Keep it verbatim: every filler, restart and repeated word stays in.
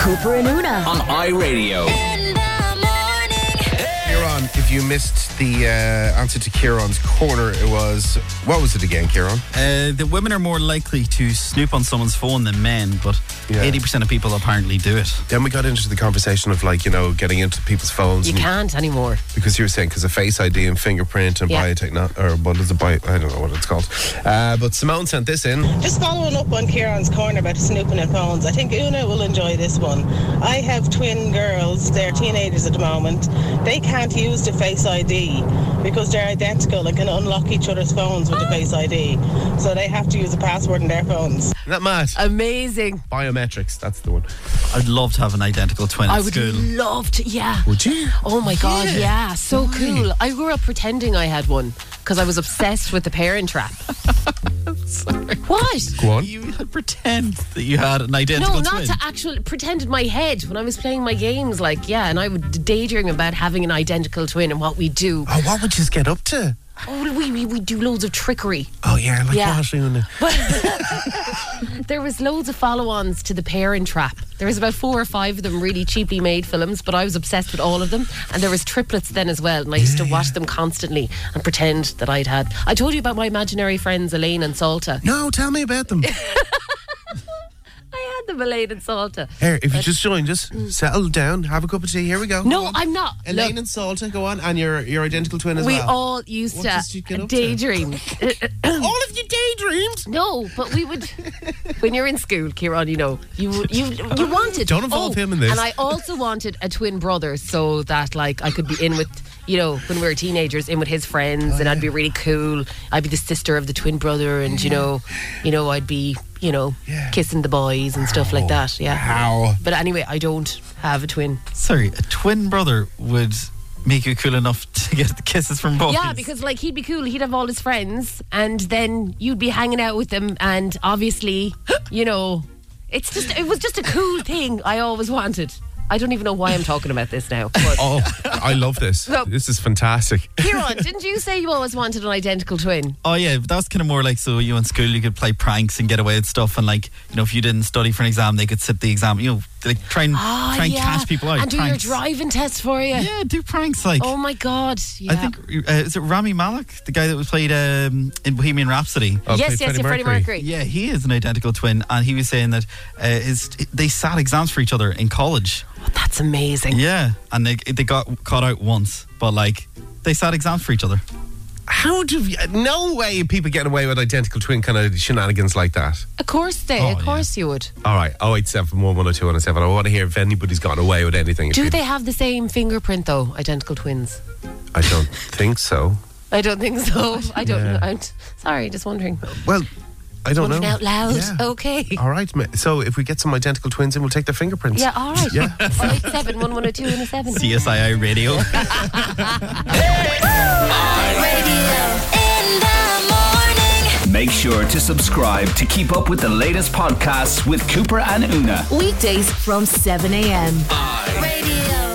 Cooper and Una on iRadio. Kieran, if you missed the uh, answer to Kieran's corner, it was, what was it again, Kieran? Uh, the women are more likely to snoop on someone's phone than men, but Yeah. eighty percent of people apparently do it. Then we got into the conversation of, like, you know, getting into people's phones. You and- can't anymore. Because you were saying, because of Face I D and fingerprint and Yeah. biotechnology, or what is it, bio, I don't know what it's called. Uh, but Simone sent this in. Just following up on Kieran's corner about snooping at phones, I think Una will enjoy this one. I have twin girls, they're teenagers at the moment. They can't use the Face I D because they're identical and can unlock each other's phones with the Face I D. So they have to use a password in their phones. Isn't that mad? Amazing. Biometrics, that's the one. I'd love to have an identical twin I at would school. love to, yeah. Would you? Oh my God, Yeah. yeah, so cool. I grew up pretending I had one because I was obsessed with the Parent Trap. What? Go on. You had pretend that you had an identical No, not twin. to actually pretend in my head when I was playing my games, like, yeah, and I would daydream about having an identical twin and what we do. Oh, what would you get up to? Oh, we, we, we do loads of trickery. Oh, yeah, like Yeah. what? Una? There was loads of follow-ons to The Parent Trap. There was about four or five of them, really cheaply made films, but I was obsessed with all of them. And there was triplets then as well, and I used to watch them constantly and pretend that I'd had... I told you about my imaginary friends, Elaine and Salta. No, tell me about them. I had them, Elaine and Salta. Here, if you just joined us, settle down, have a cup of tea. Here we go. No, Go on. I'm not. Elaine Look, and Salta, go on. And your your identical twin as we well. all used What does you get to up to? daydream. All of your daydreams. No, but we would. When you're in school, Kieran, you know, you you you wanted. Don't involve him in this. And I also wanted a twin brother so that, like, I could be in with, you know, when we were teenagers, in with his friends, Oh, and I'd be really cool. I'd be the sister of the twin brother, and you know, you know, I'd be, you know, Yeah. kissing the boys and stuff like that. Yeah. How? But anyway, I don't have a twin. Sorry, a twin brother would make you cool enough to get the kisses from boys. Yeah, because like he'd be cool, he'd have all his friends, and then you'd be hanging out with them, and obviously, you know, it's just it was just a cool thing I always wanted. I don't even know why I'm talking about this now. But Oh, I love this. No. This is fantastic. Kieran, didn't you say you always wanted an identical twin? Oh yeah, but that was kind of more like, so you in school you could play pranks and get away with stuff, and like, you know, if you didn't study for an exam, they could sit the exam, you know, like try and Ah, try and yeah. catch people out. and do pranks. your driving test for you. Yeah, do pranks like. Oh my God! Yeah. I think uh, is it Rami Malek, the guy that was played um, in Bohemian Rhapsody? Oh, yes, play yes, Freddie yeah, Freddie Mercury. Mercury. Yeah, he is an identical twin, and he was saying that uh, his they sat exams for each other in college. Oh, that's amazing. Yeah, and they they got caught out once, but like they sat exams for each other. How do you, no way people getting away with identical twin kind of shenanigans like that. Of course they. Oh, of course you would. All right, oh eight seven one one oh two one oh seven. I want to hear if anybody's gotten away with anything. Do If they you- have the same fingerprint though? Identical twins? I don't think so. I don't think so. I don't Yeah. know. I'm t- sorry, just wondering. Well, I don't Wondering know. out loud. Yeah. Okay. All right, ma- so if we get some identical twins in, we'll take their fingerprints. Yeah, all right. Yeah. oh eight seven one one oh two one oh seven. C S I I Radio. Make sure to subscribe to keep up with the latest podcasts with Cooper and Una. Weekdays from seven a.m. I Radio.